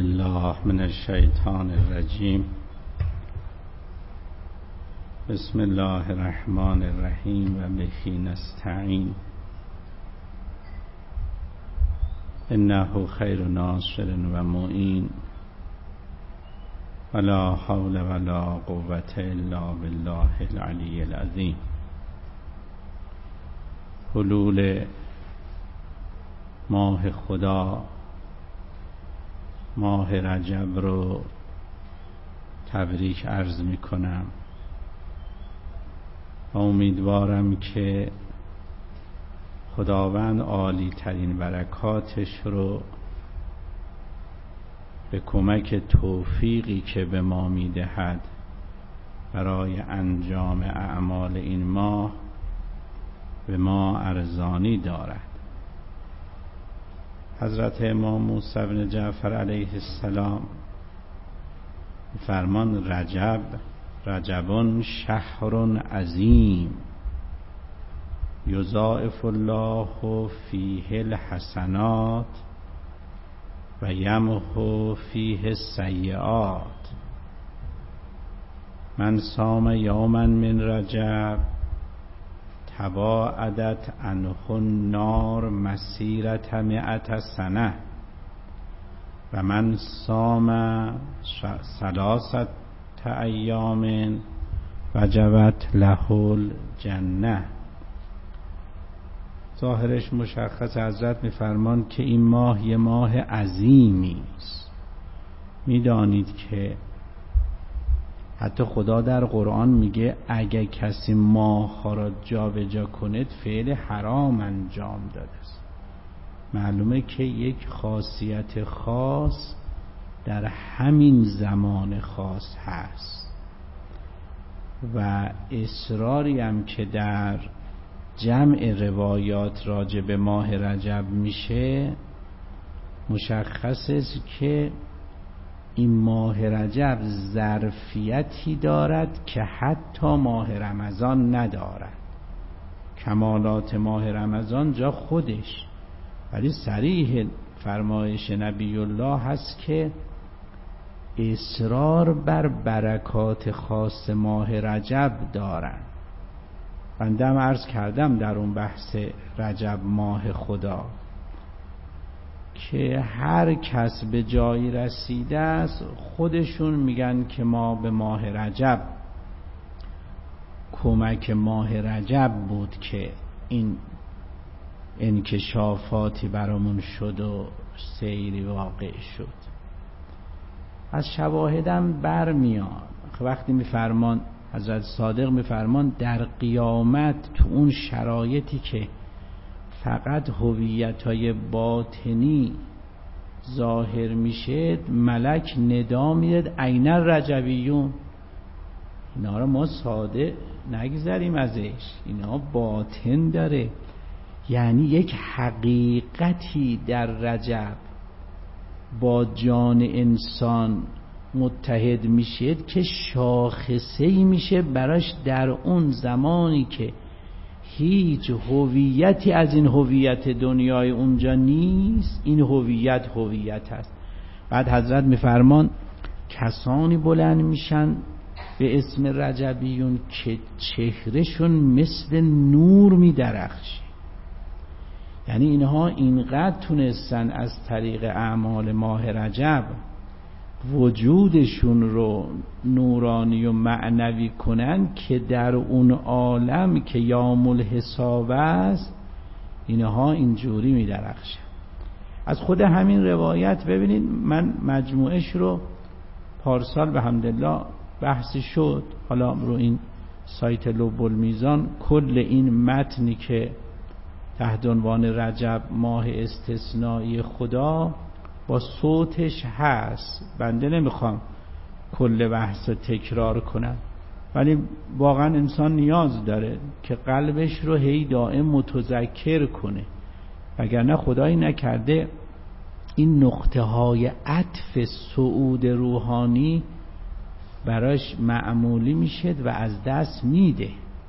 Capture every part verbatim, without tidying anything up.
بالله من الشیطان الرجیم. بسم الله الرحمن الرحیم و به نستعین. انه خیر ناصر و معین ولا حول ولا قوة الا بالله العلی العظیم. حلول ماه خدا، ماه رجب رو تبریک عرض می کنم و امیدوارم که خداوند عالی ترین برکاتش رو به کمک توفیقی که به ما می دهد برای انجام اعمال این ماه به ما ارزانی دارد. حضرت امام موسی بن جعفر علیه السلام فرمان رجب رجبون شهر عظیم یضاعف الله فیه الحسنات و یمحو فیه السیئات. من صام یوما من رجب تباعدت عنه النار مسیرة مئة سنه و من صام ثلاثة ایام وجبت له الجنه. ظاهرش مشخص. حضرت میفرمان که این ماه یه ماه عظیمی است. میدانید که حتی خدا در قرآن میگه اگه کسی ماه ها را جا به جا کند فعل حرام انجام داده است. معلومه که یک خاصیت خاص در همین زمان خاص هست و اصراری هم که در جمع روایات راجع به ماه رجب میشه مشخص است که این ماه رجب ظرفیتی دارد که حتی ماه رمضان ندارد. کمالات ماه رمضان جا خودش، ولی صریح فرمایش نبی الله هست که اصرار بر برکات خاص ماه رجب دارند. بنده هم عرض کردم در اون بحث رجب ماه خدا که هر کس به جایی رسیده است خودشون میگن که ما به ماه رجب، کمک ماه رجب بود که این انکشافاتی برامون شد و سیری واقع شد. از شواهدم برمیاد وقتی میفرمان حضرت صادق میفرمان در قیامت تو اون شرایطی که فقط هویت‌های باطنی ظاهر میشه ملک ندا میاد عین الرجبیون. اینا رو ما ساده نگذاریم ازش، اینا باطن داره. یعنی یک حقیقتی در رجب با جان انسان متحد میشه که شاخصه‌ای میشه براش در اون زمانی که هیچ هویتی از این هویت دنیای اونجا نیست. این هویت هویت هست. بعد حضرت میفرمان کسانی بلند میشن به اسم رجبیون که چهرهشون مثل نور میدرخشه. یعنی اینها اینقدر تونستن از طریق اعمال ماه رجب وجودشون رو نورانی و معنوی کنن که در اون عالم که یوم الحساب است اینها اینجوری می درخشن. از خود همین روایت ببینید، من مجموعش رو پارسال به حمدالله بحثی شد، حالا رو این سایت لب المیزان کل این متنی که تحت عنوان رجب ماه استثنایی خدا با صوتش هست. بنده نمیخوام کل بحث رو تکرار کنم، ولی واقعا انسان نیاز داره که قلبش رو هی دائم متذکر کنه، وگرنه خدایی نکرده این نقطه های عطف صعود روحانی براش معمولی میشه و از دست میده.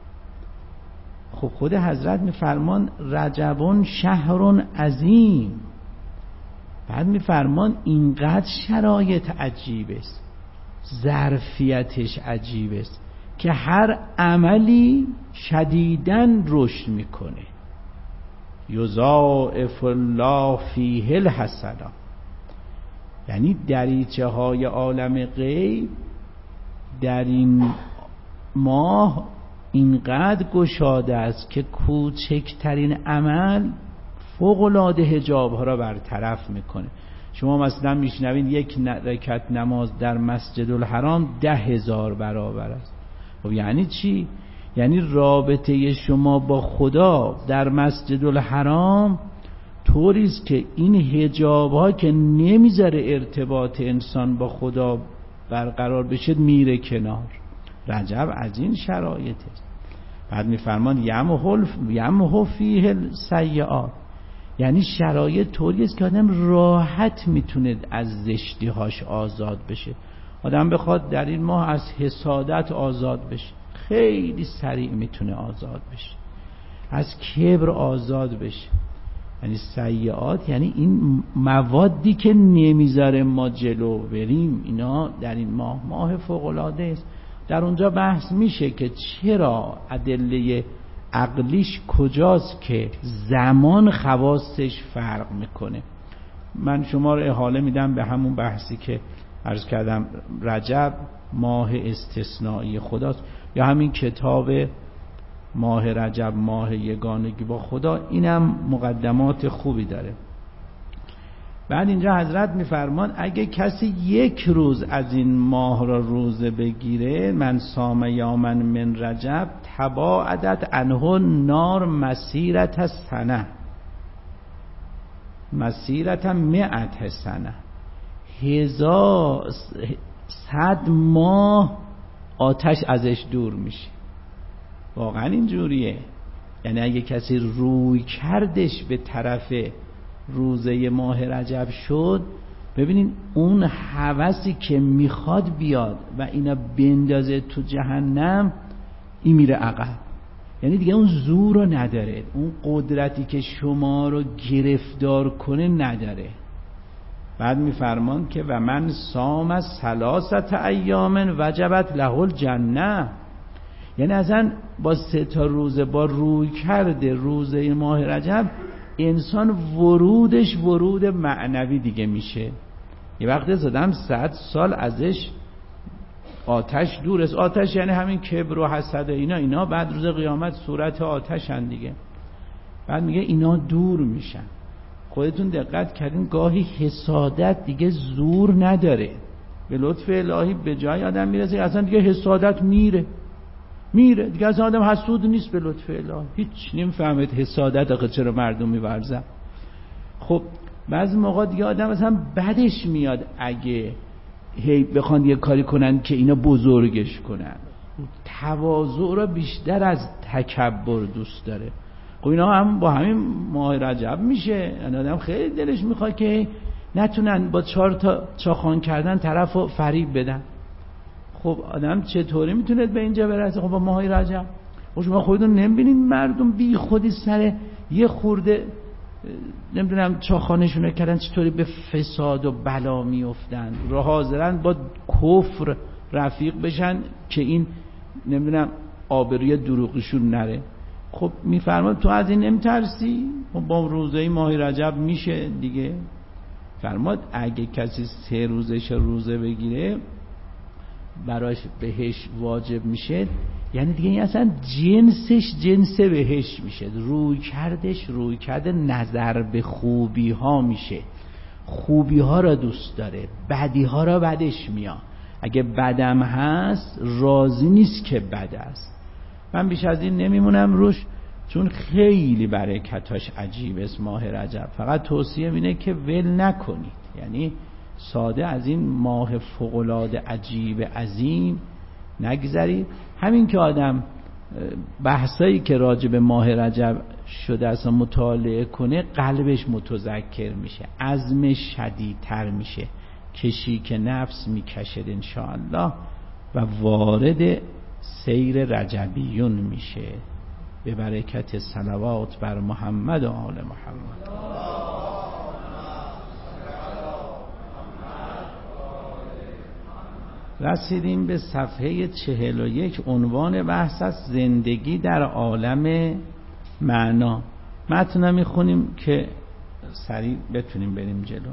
خب خود حضرت میفرمان رجبون شهر عظیم. بعد میفرمان اینقدر شرایط عجیب است، ظرفیتش عجیب است که هر عملی شدیداً رشد میکنه. یضاعف الله فیه الحسنات، یعنی دریچه های عالم غیب در این ماه اینقدر گشاده است که کوچکترین عمل فوق‌العاده حجاب ها را برطرف میکنه. شما مثلا میشنوید یک رکعت نماز در مسجد الحرام ده هزار برابر است. خب یعنی چی؟ یعنی رابطه شما با خدا در مسجد الحرام طوری است که این حجاب ها که نمیذاره ارتباط انسان با خدا برقرار بشه میره کنار. رجب از این شرایط است. بعد میفرمان یمحو فیه السیئات، یعنی شرایط طوری است که آدم راحت میتونه از زشتی هاش آزاد بشه. آدم بخواد در این ماه از حسادت آزاد بشه، خیلی سریع میتونه آزاد بشه. از کبر آزاد بشه. یعنی سیئات یعنی این موادی که نمیذاره ما جلو بریم، اینا در این ماه ماه فوق‌العاده است. در اونجا بحث میشه که چرا ادله عقلیش کجاست که زمان خواستش فرق میکنه. من شما رو احاله میدم به همون بحثی که عرض کردم، رجب ماه استثنایی خداست، یا همین کتاب ماه رجب ماه یگانگی با خدا، اینم مقدمات خوبی داره. بعد اینجا حضرت میفرمان اگه کسی یک روز از این ماه را روزه بگیره، من صام یوما من رجب تباعدت عنه نار مسیرت سنه مسیرت مئت سنه، هزار صد ماه آتش ازش دور میشه. واقعا اینجوریه. یعنی اگه کسی روی کردش به طرف روزه ماه رجب شد، ببینین اون هوسی که میخواد بیاد و اینا بندازه تو جهنم، این میره عقب. یعنی دیگه اون زور رو نداره، اون قدرتی که شما رو گرفتار کنه نداره. بعد میفرمان که و من صام ثلاثه ایام وجبت له الجنه، یعنی اصلا با سه تا روزه، با روی کرده روزه ماه رجب، انسان ورودش ورود معنوی دیگه میشه. یه وقت زدم صد سال ازش آتش دور است. آتش یعنی همین کبر و حسد اینا اینا بعد روز قیامت صورت آتشن دیگه. بعد میگه اینا دور میشن. خودتون دقت کردین گاهی حسادت دیگه زور نداره، به لطف الهی به جای آدم میرسه اصلا دیگه حسادت میره میره دیگه، اصلا آدم حسود نیست به لطف الهی. هیچ نمیفهمید حسادت آخه چرا مردم میورزن. خب بعضی موقع دیگه آدم اصلا بدش میاد اگه هی بخوان یه کاری کنن که اینا بزرگش کنن. تواضع را بیشتر از تکبر دوست داره. خب اینا هم با همین ماه رجب میشه. یعنی آدم خیلی دلش میخواد که نتونن با چهار تا چاخان کردن طرفو فریب بدن. خب آدم چطوری میتونه به اینجا برسه؟ خب با ماه رجب. خب شما خودتون نمیبینید مردم بی خودی سر یه خورده نمیدونم چاخانشونه کردن چطوری به فساد و بلا میافتن، راه حاضرن با کفر رفیق بشن که این نمیدونم آبروی دروغشون نره. خب میفرماد تو از این نمیترسی؟ خب با روزه ماه رجب میشه دیگه. فرماد اگه کسی سه روزش روزه بگیره براش بهش واجب میشه، یعنی دیگه این اصلا جنسش جنس بهش میشه، روی کردش روی کرده نظر به خوبی ها میشه، خوبی ها را دوست داره، بدی ها را بدش میاد. اگه بدم هست راضی نیست که بد است. من بیش از این نمیمونم روش چون خیلی برکتاش عجیب است ماه رجب. فقط توصیه اینه که ول نکنید، یعنی ساده از این ماه فوق‌العاده عجیب عظیم نگذرید. همین که آدم بحثایی که راجع به ماه رجب شده اصلا مطالعه کنه، قلبش متذکر میشه، عزمش شدیدتر میشه، کشی که نفس میکشد انشاءالله و وارد سیر رجبیون میشه به برکت صلوات بر محمد و آل محمد. رسیدیم به صفحه چهل و یک. عنوان بحث است زندگی در عالم معنا. متن میخونیم که سریع بتونیم بریم جلو.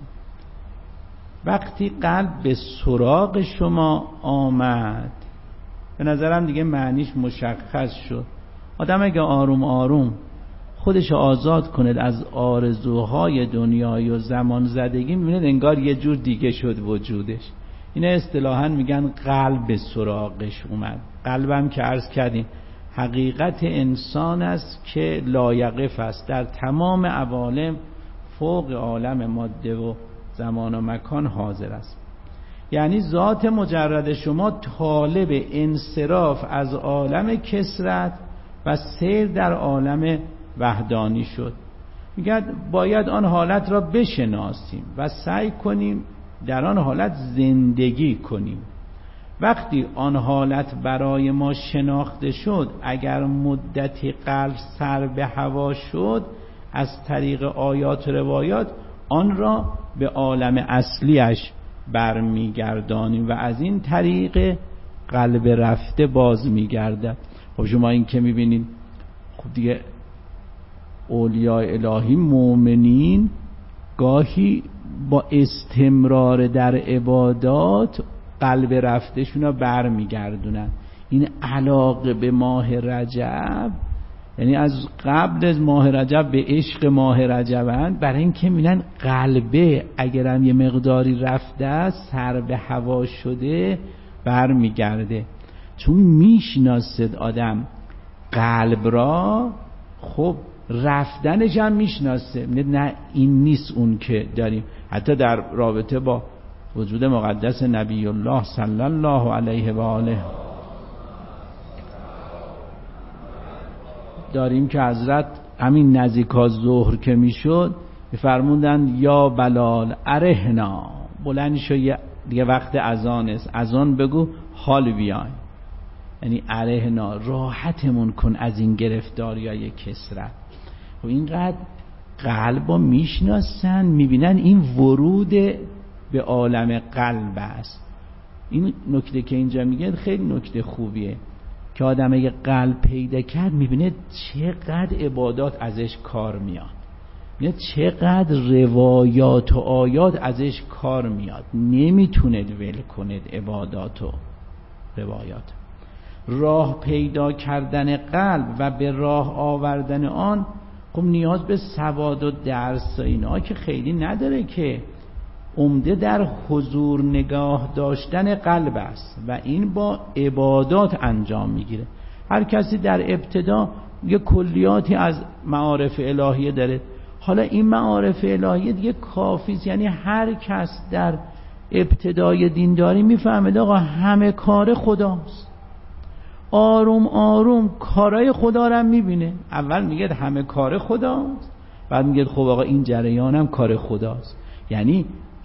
وقتی قلب به سراغ شما آمد، به نظرم دیگه معنیش مشخص شد. آدم اگه آروم آروم خودش آزاد کند از آرزوهای دنیای و زمان زدگی، میبینید انگار یه جور دیگه شد وجودش. اینا اصطلاحاً میگن قلب به سراغش اومد. قلبم که عرض کردیم حقیقت انسان است که لایقف است، در تمام عوالم فوق عالم ماده و زمان و مکان حاضر است. یعنی ذات مجرد شما طالب انصراف از عالم کثرت و سیر در عالم وحدانی شد. میگه باید آن حالت را بشناسیم و سعی کنیم در آن حالت زندگی کنیم. وقتی آن حالت برای ما شناخته شد، اگر مدتی قلب سر به هوا شد، از طریق آیات و روایات آن را به عالم اصلیش برمیگردانیم و از این طریق قلب رفته باز میگردد. خب شما این که میبینید خب دیگه اولیاء الهی مؤمنین گاهی با استمرار در عبادات قلب رفتشون رو برمیگردونن. این علاقه به ماه رجب، یعنی از قبل از ماه رجب به عشق ماه رجبند، برای این که میگن قلبه اگرم یه مقداری رفته سر به هوا شده برمیگرده، چون میشناسد آدم قلب را. خب رفتنش هم میشناسه، نه این نیست اون که داریم. حتی در رابطه با وجود مقدس نبی الله صلی الله علیه و آله داریم که حضرت همین نزدیکا ظهر که میشد میفرمودن یا بلال ارهنا، بلند شو دیگه وقت اذان است، اذان بگو حال بیاین. یعنی ارهنا، راحتمون کن از این گرفتاریای کثرت. و اینقدر قلبا میشناسن، میبینن این ورود به عالم قلب است. این نکته که اینجا میگه خیلی نکته خوبیه که آدم اگه قلب پیدا کرد میبینه چقدر عبادات ازش کار میاد، میبینه چقدر روایات و آیات ازش کار میاد. نمیتوند ول کند عبادات و روایات. راه پیدا کردن قلب و به راه آوردن آن خب نیاز به سواد و درس و اینا که خیلی نداره، که عمده در حضور نگاه داشتن قلب است و این با عبادات انجام میگیره. هر کسی در ابتدا یه کلیاتی از معارف الهیه داره. حالا این معارف الهیه دیگه کافیست، یعنی هر کس در ابتدای دینداری میفهمه آقا همه کار خداست. آروم آروم کارای خدا رو میبینه. اول میگه همه کار خداست، بعد میگه خب آقا این جریانم کار خداست. یعنی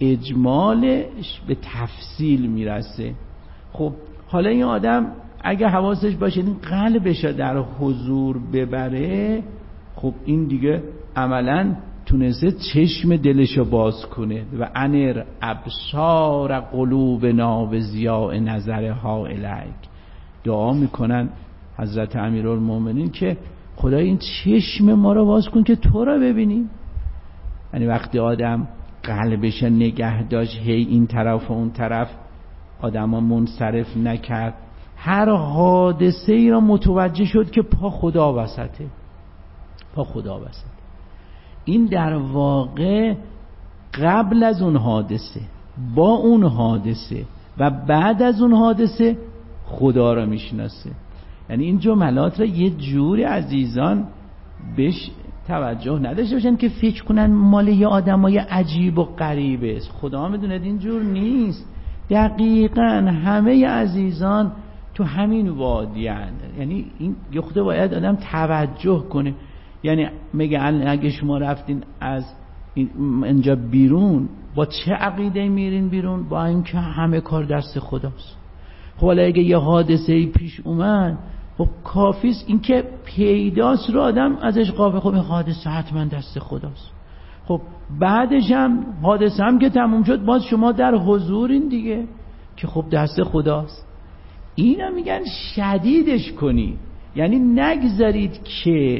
اجمالش به تفصیل میرسه. خب حالا این آدم اگه حواسش باشه این قلبش در حضور ببره، خب این دیگه عملا تونسته چشم دلشو باز کنه. و انر ابصار قلوبنا و ضیاء نظرها الیک. دعا میکنن حضرت امیرالمومنین که خدای این چشم ما رو باز کن که تو رو ببینیم. یعنی وقتی آدم قلبش نگه داشت، هی این طرف و اون طرف آدم ها منصرف نکرد، هر حادثه ای را متوجه شد که پا خدا وسطه، پا خدا وسطه. این در واقع قبل از اون حادثه، با اون حادثه و بعد از اون حادثه خدا را میشناسه. یعنی این جملات را یه جوری عزیزان بهش توجه نداشته باشن که فکر کنن مال یه آدمای عجیب و غریبه است. خدا میدونه این جور نیست. دقیقاً همه عزیزان تو همین وادی هستند. یعنی این یه خود باید آدم توجه کنه. یعنی میگه اگه شما رفتین از اینجا بیرون با چه عقیده میرین بیرون؟ با اینکه همه کار دست خداست. خب حالا اگه یه حادثه پیش اومد، خب کافیست این که پیداست رو آدم ازش قافه، خب این حادثه حتما دست خداست. خب بعدش هم حادثه هم که تموم شد، باز شما در حضورین دیگه. که خب دست خداست. اینا میگن شدیدش کنید، یعنی نگذارید که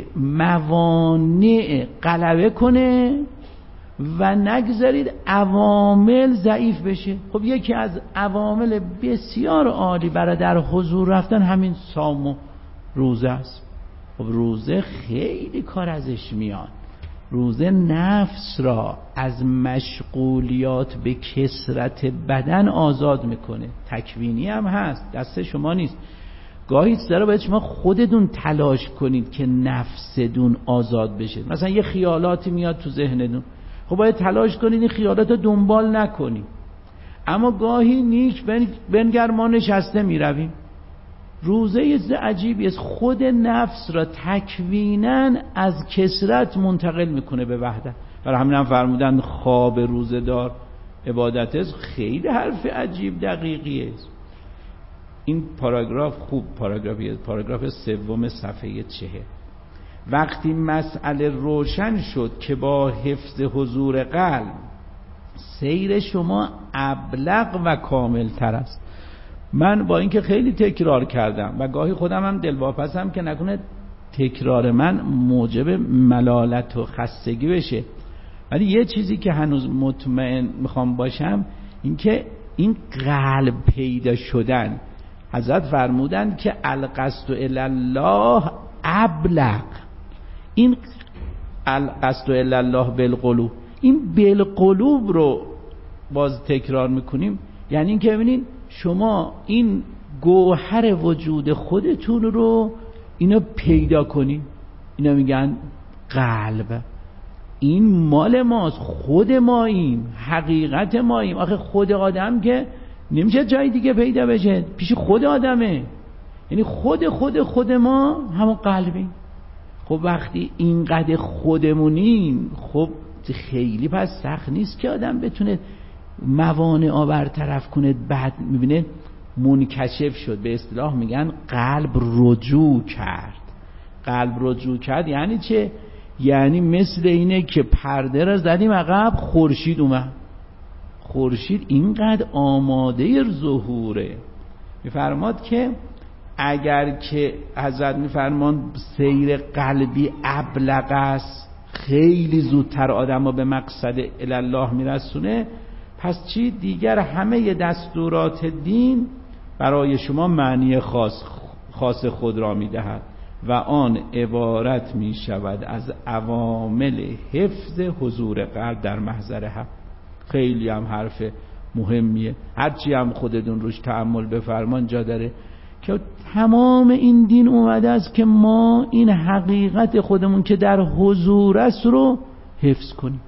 موانع غلبه کنه و نگذارید عوامل ضعیف بشه. خب یکی از عوامل بسیار عالی برای در حضور رفتن همین صوم و روزه است. خب روزه خیلی کار ازش میاد. روزه نفس را از مشغولیات به کثرت بدن آزاد میکنه. تکوینی هم هست، دست شما نیست. گاهی چرا باید شما خودتون تلاش کنید که نفستون آزاد بشه. مثلا یه خیالاتی میاد تو ذهنتون، خب باید تلاش کنید این خیالات رو دنبال نکنید. اما گاهی نیک بنگر ما نشسته میرویم. روزه یه چیز عجیبی است، خود نفس را تکویناً از کثرت منتقل میکنه به وحدت. برای همین هم فرمودن خواب روزه دار عبادت است. خیلی حرف عجیب دقیقی است. این پاراگراف خوب پاراگرافیه، پاراگراف سوم صفحه چهل. وقتی مسئله روشن شد که با حفظ حضور قلب سیر شما ابلغ و کامل تر است. من با اینکه خیلی تکرار کردم و گاهی خودم هم دلواپسم که نکنه تکرار من موجب ملالت و خستگی بشه، ولی یه چیزی که هنوز مطمئن میخوام باشم این که این قلب پیدا شدن، حضرت فرمودند که القصد الی الله ابلغ. این القصد الی الله بالقلوب، این بالقلوب رو باز تکرار میکنیم، یعنی این که ببینید شما این گوهر وجود خودتون رو اینو پیدا کنید. اینا میگن قلب. این مال ماست، خود ماییم، حقیقت ماییم. آخه خود آدم که نمیشه جای دیگه پیدا بشه، پیش خود آدمه. یعنی خود خود خود ما همون قلبیم. خب وقتی اینقدر خودمونیم، خب خیلی پس سخت نیست که آدم بتونه موانع برطرف کنه. بعد میبینه منکشف شد، به اصطلاح میگن قلب رجوع کرد. قلب رجوع کرد یعنی چه؟ یعنی مثل اینه که پرده را زدیم عقب، خورشید اومد. خورشید اینقدر آماده ظهوره. میفرماد که اگر که حضرت میفرمان سیر قلبی ابلغ است، خیلی زودتر آدم رو به مقصد الله میرسونه، پس چی دیگر؟ همه دستورات دین برای شما معنی خاص خاص خود را میدهد و آن عبارت می شود از عوامل حفظ حضور قلب در محضر حق. خیلی هم حرف مهمیه، هرچی هم خودتون روش تأمل بفرمان جا داره که تمام این دین اومده است که ما این حقیقت خودمون که در حضور است رو حفظ کنیم.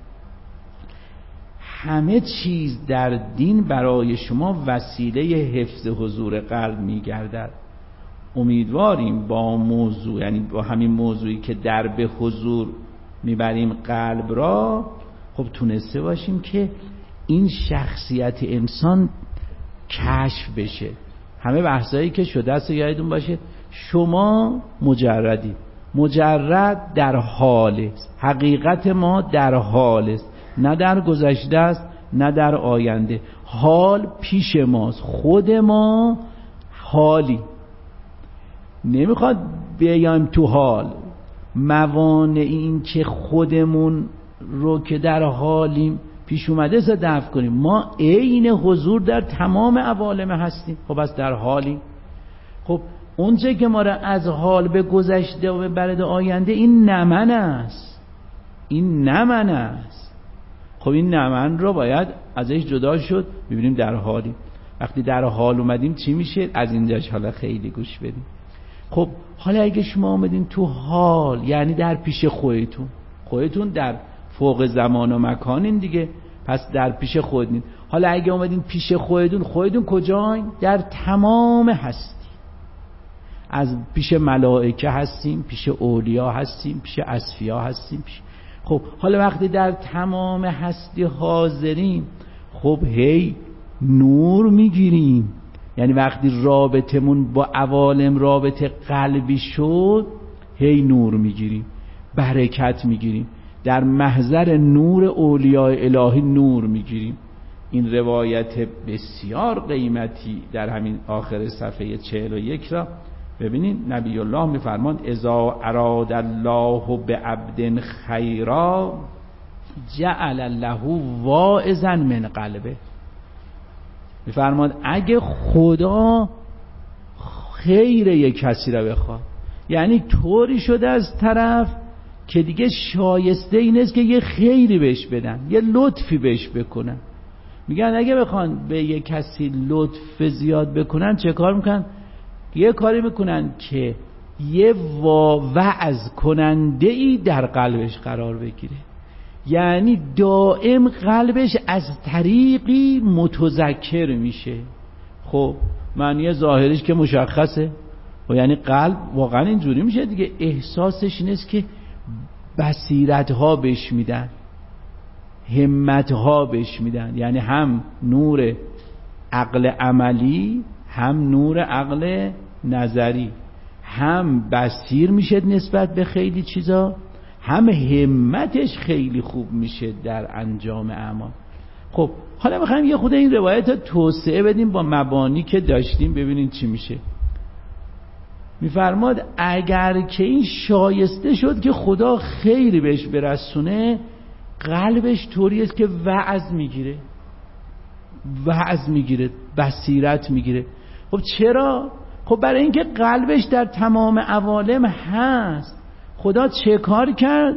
همه چیز در دین برای شما وسیله حفظ حضور قلب میگردد. امیدواریم با موضوع، یعنی با همین موضوعی که در به حضور میبریم قلب را، خب تونسته باشیم که این شخصیت انسان کشف بشه. همه بحثایی که شده است یادتون باشه، شما مجردی، مجرد در حال است، حقیقت ما در حال است، نه در گذشته است نه در آینده. حال پیش ماست، خود ما حالی. نمیخواد بیایم تو حال. موانع این که خودمون رو که در حالیم پیش اومده سه دفع کنیم. ما عین حضور در تمام عوالم هستیم، خب از در حالیم. خب اونچه که ما را از حال به گذشته و به برد آینده، این نمن است، این نمن است. خب این نمن رو باید ازش جدا شد، ببینیم در حالیم. وقتی در حال اومدیم چی میشه؟ از اینجاش حالا خیلی گوش بدیم. خب حالا اگه شما آمدین تو حال، یعنی در پیش خودتون، خودتون در فوق زمان و مکانین دیگه، پس در پیش خودتون. حالا اگه آمدین پیش خودتون، خودتون کجاین؟ در تمام هستی. از پیش ملائکه هستیم، پیش اولیا هستیم، پیش اصفیا هستیم، پیش... خب حالا وقتی در تمام هستی حاضریم، خب هی نور میگیریم. یعنی وقتی رابطمون با عوالم رابطه قلبی شد، هی نور میگیریم، برکت میگیریم، در محضر نور اولیاء الهی نور میگیریم. این روایت بسیار قیمتی در همین آخر صفحه چهل و یک را ببینید. نبی الله میفرمان اذا اراد الله بعبد خیرا جعل له واعظا من قلبه. میفرماد اگه خدا خیر یک کسی را بخواد، یعنی طوری شده از طرف که دیگه شایسته این است که یه خیری بهش بدن، یه لطفی بهش بکنن. میگن اگه بخوان به یه کسی لطف زیاد بکنن چه کار میکنن؟ یه کاری میکنن که یه وعظ کننده ای در قلبش قرار بگیره، یعنی دائم قلبش از طریقی متذکر میشه. خب معنی ظاهرش که مشخصه، و یعنی قلب واقعا اینجوری میشه دیگه، احساسش این است که بصیرت ها بهش میدن، همت ها بهش میدن، یعنی هم نور عقل عملی هم نور عقل نظری، هم بصیر میشه نسبت به خیلی چیزا، هم همتش خیلی خوب میشه در انجام اعمال. خب حالا میخوایم یه خود این روایت رو توسعه بدیم با مبانی که داشتیم، ببینیم چی میشه. میفرماد اگر که این شایسته شد که خدا خیری بهش برسونه، قلبش طوری است که وعظ میگیره، وعظ میگیره، بصیرت میگیره. خب چرا؟ خب برای اینکه قلبش در تمام عوالم هست. خدا چه کار کرد؟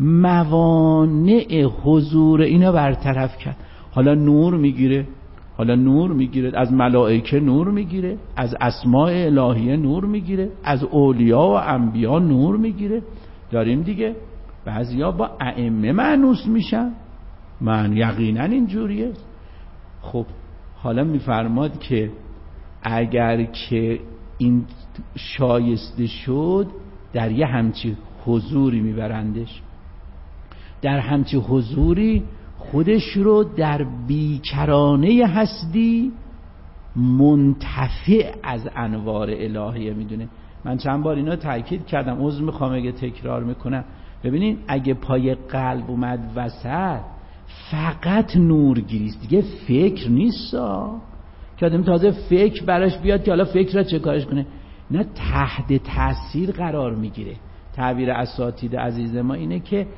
موانع حضور اینا برطرف کرد. حالا نور میگیره، حالا نور میگیره، از ملائکه نور میگیره، از اسماء الهیه نور میگیره، از اولیا و انبیا نور میگیره. داریم دیگه بعضیا با ائمه مانوس میشن، من یقینا اینجوریه. خب حالا میفرماد که اگر که این شایسته شد، در یه همچی حضوری میبرندش، در همچی حضوری خودش رو در بیکرانه هستی منتفع از انوار الهیه میدونه. من چند بار اینا تاکید کردم، عذر میخوام اگه تکرار میکنم. ببینین اگه پای قلب اومد وسط، فقط نورگیریست دیگه، فکر نیست که آدم تازه فکر براش بیاد که حالا فکر را چه کارش کنه، نه تحت تاثیر قرار میگیره. تعبیر اساتید عزیز ما اینه که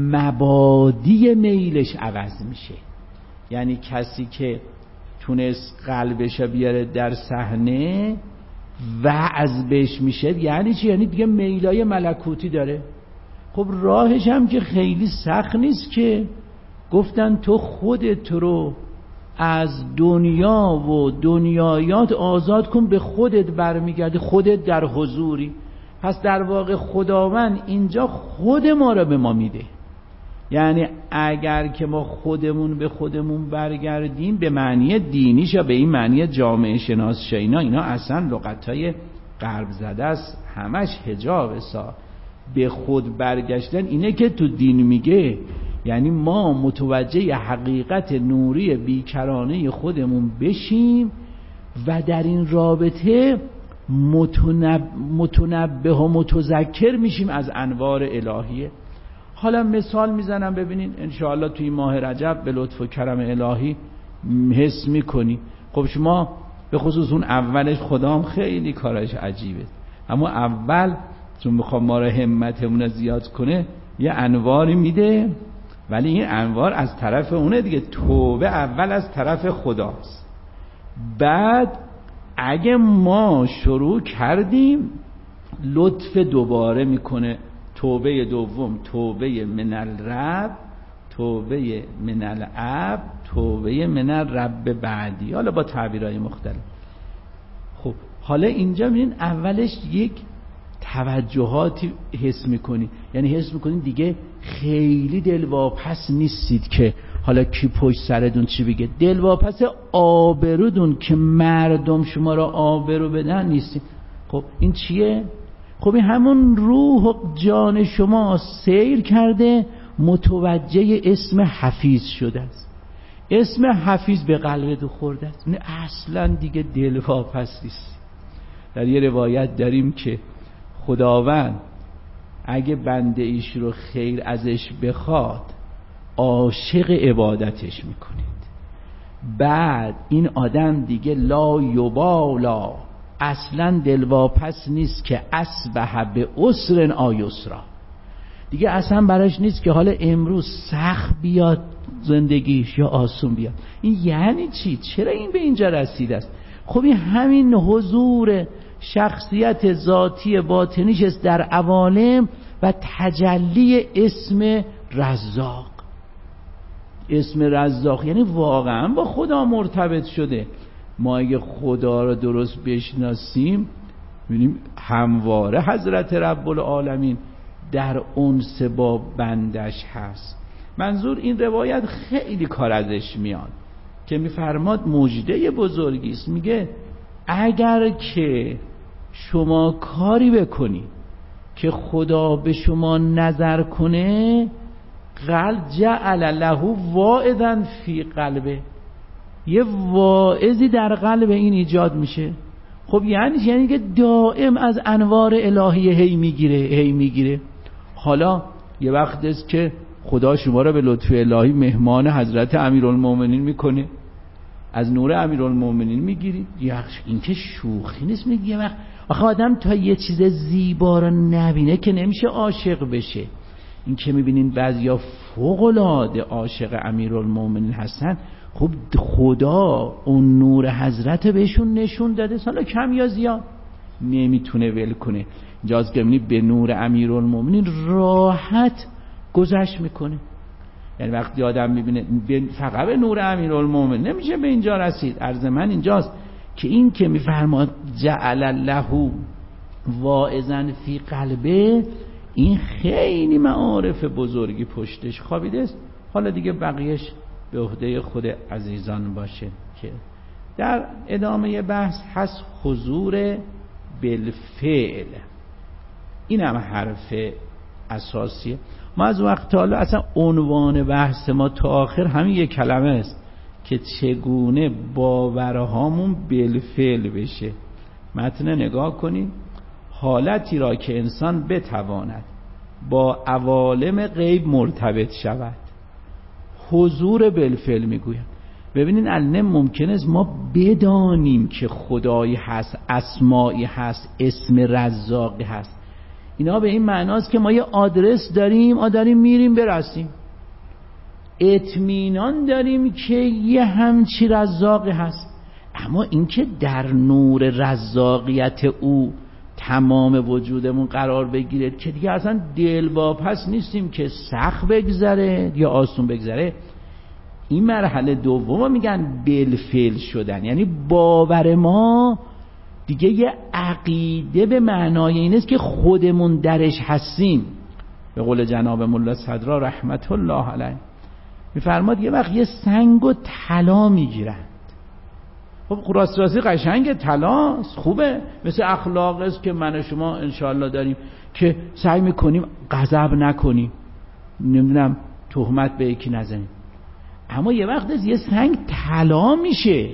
مبادی میلش عوض میشه. یعنی کسی که تونست قلبش بیاره در صحنه، وعظ بهش میشه. یعنی چی؟ یعنی دیگه میلای ملکوتی داره. خب راهش هم که خیلی سخت نیست که، گفتن تو خودت رو از دنیا و دنیایات آزاد کن، به خودت برمیگرده، خودت در حضوری. پس در واقع خداوند اینجا خود ما را به ما میده. یعنی اگر که ما خودمون به خودمون برگردیم، به معنی دینیش یا به این معنی جامعه شناس شینا، اینا اصلا لغتای غرب زده است، همش حجاب سا. به خود برگشتن اینه که تو دین میگه، یعنی ما متوجه حقیقت نوری بیکرانه خودمون بشیم و در این رابطه متنب... متنبه و متذکر میشیم از انوار الهیه. حالا مثال میزنم ببینین انشاءالله توی ماه رجب به لطف و کرم الهی حس میکنی. خب شما به خصوص اون اولش، خدا هم خیلی کارش عجیبه، اما اول چون میخوام ما را همتمون رو زیاد کنه یه انواری میده، ولی این انوار از طرف اونه دیگه. توبه اول از طرف خداست، بعد اگه ما شروع کردیم لطف دوباره میکنه. توبه دوم توبه من الرب، توبه من الاب، توبه من الرب بعدی، حالا با تعبیرهای مختلف. خب حالا اینجا میبینید اولش یک توجهاتی حس میکنی، یعنی حس میکنید دیگه خیلی دلواپس نیستید که حالا کی پشت سرتون چی بگه، دلواپس آبرودون که مردم شما را آبرو بدن نیستید. خب این چیه؟ خب این همون روح و جان شما سیر کرده، متوجه اسم حفیظ شده است. اسم حفیظ به قلب تو خورده است، اصلا دیگه دلواپس نیست. در یه روایت داریم که خداوند اگه بنده ایش رو خیر ازش بخواد، عاشق عبادتش میکنید. بعد این آدم دیگه لا یبالا، اصلا دلواپس نیست که اصبح به عسر آیسرا، دیگه اصلا براش نیست که حالا امروز سخت بیاد زندگیش یا آسون بیاد. این یعنی چی؟ چرا این به اینجا رسیده است؟ خب این همین حضور شخصیت ذاتی باطنیش است در عوالم و تجلی اسم رزاق. اسم رزاق یعنی واقعا با خدا مرتبط شده. ما اگه خدا رو درست بشناسیم می‌بینیم همواره حضرت رب العالمین در انس با بندش هست. منظور این روایت خیلی کار ازش میاد که میفرماد مژده بزرگی است. میگه اگر که شما کاری بکنی که خدا به شما نظر کنه، قلب جعل له واعظا فی قلبه، یه واعظی در قلب این ایجاد میشه. خب یعنی یعنی که دائم از انوار الهی هی میگیره هی میگیره. حالا یه وقت است که خدا شما را به لطف الهی مهمان حضرت امیرالمومنین میکنه، از نور امیرالمومنین میگیری. این که شوخی نیست. میگه یه وقت آخه آدم تا یه چیز زیبا رو نبینه که نمیشه عاشق بشه. این که میبینین بعضیا فوق العاده عاشق امیرالمومنین هستن، خب خدا اون نور حضرت بهشون نشون داده، حالا کم یا زیاد نمیتونه ول کنه. اینجاست که میبینی به نور امیرالمومنین راحت گذشت میکنه. یعنی وقتی آدم میبینه فقط به نور امیرالمومنین نمیشه به اینجا رسید. عرض من اینجاست که این که میفرماد جعل له واعظا فی قلبه، این خیلی معارف بزرگی پشتش خوابیده است. حالا دیگه بقیهش به عهده خود عزیزان باشه. که در ادامه بحث هست حضور بالفعل. این هم حرف اساسیه. ما از وقت حالا اصلا عنوان بحث ما تا آخر همین یک کلمه است که چگونه باورهامون بالفعل بشه. متن نگاه کنید. حالتی را که انسان بتواند با عوالم غیب مرتبط شود، حضور بالفعل میگوید. ببینین الان ممکن است ما بدانیم که خدایی هست، اسمایی هست، اسم رزاقی هست. اینا به این معناست که ما یه آدرس داریم، آ داریم میریم برسیم، اطمینان داریم که یه همچی رزاقی هست. اما اینکه در نور رزاقیت او تمام وجودمون قرار بگیره که دیگه اصلا دلواپس نیستیم که سخت بگذره یا آسون بگذره. این مرحله دوم میگن بالفعل شدن، یعنی باور ما دیگه یه عقیده به معنای این است که خودمون درش هستیم. به قول جناب ملا صدرا رحمت الله علیه میفرماد یه وقت یه سنگ و طلا میگیرند. خب راست راستی قشنگه، طلا خوبه، مثل اخلاق است که من و شما انشاءالله داریم که سعی میکنیم غضب نکنیم، نمیدونم تهمت به یکی نزنیم. اما یه وقت از یه سنگ طلا میشه،